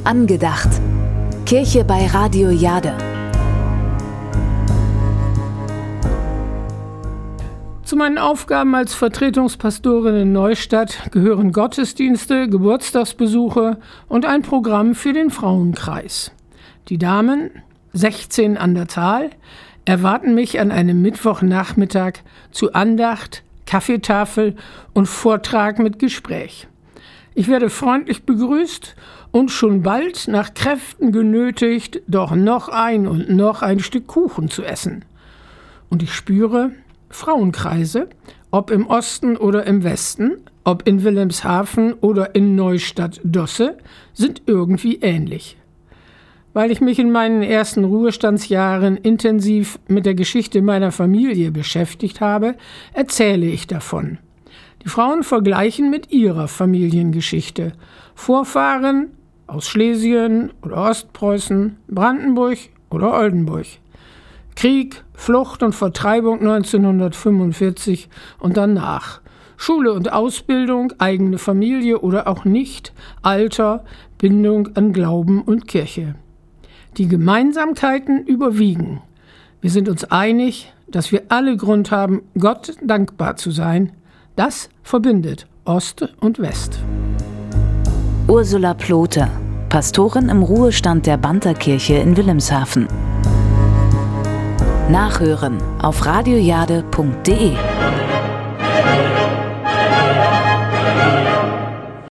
Angedacht. Kirche bei Radio Jade. Zu meinen Aufgaben als Vertretungspastorin in Neustadt gehören Gottesdienste, Geburtstagsbesuche und ein Programm für den Frauenkreis. Die Damen, 16 an der Zahl, erwarten mich an einem Mittwochnachmittag zu Andacht, Kaffeetafel und Vortrag mit Gespräch. Ich werde freundlich begrüßt und schon bald nach Kräften genötigt, doch noch ein Stück Kuchen zu essen. Und ich spüre, Frauenkreise, ob im Osten oder im Westen, ob in Wilhelmshaven oder in Neustadt-Dosse, sind irgendwie ähnlich. Weil ich mich in meinen ersten Ruhestandsjahren intensiv mit der Geschichte meiner Familie beschäftigt habe, erzähle ich davon. Die Frauen vergleichen mit ihrer Familiengeschichte. Vorfahren aus Schlesien oder Ostpreußen, Brandenburg oder Oldenburg. Krieg, Flucht und Vertreibung 1945 und danach. Schule und Ausbildung, eigene Familie oder auch nicht, Alter, Bindung an Glauben und Kirche. Die Gemeinsamkeiten überwiegen. Wir sind uns einig, dass wir alle Grund haben, Gott dankbar zu sein. Das verbindet Ost und West. Ursula Plote, Pastorin im Ruhestand der Banterkirche in Wilhelmshaven. Nachhören auf radiojade.de.